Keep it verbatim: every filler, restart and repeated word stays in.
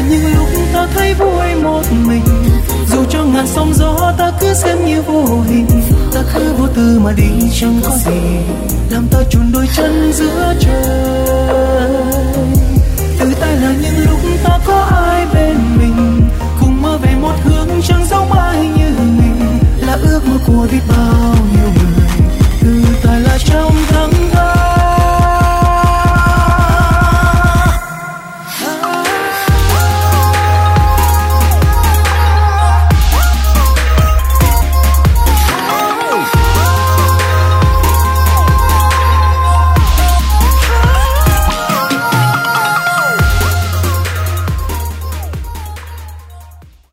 là những lúc ta thấy vui một mình, dù cho ngàn sóng gió ta cứ xem như vô hình, ta cứ vô tư mà đi chẳng có gì làm ta chôn đôi chân giữa trời.